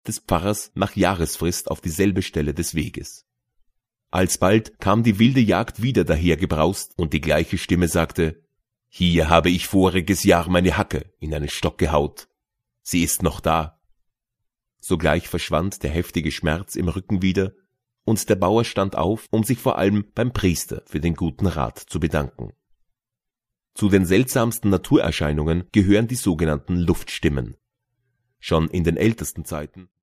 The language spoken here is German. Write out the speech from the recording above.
des Pfarrers nach Jahresfrist auf dieselbe Stelle des Weges. Alsbald kam die wilde Jagd wieder dahergebraust, und die gleiche Stimme sagte: »Hier habe ich voriges Jahr meine Hacke in einen Stock gehaut. Sie ist noch da.« Sogleich verschwand der heftige Schmerz im Rücken wieder, und der Bauer stand auf, um sich vor allem beim Priester für den guten Rat zu bedanken. Zu den seltsamsten Naturerscheinungen gehören die sogenannten Luftstimmen. Schon in den ältesten Zeiten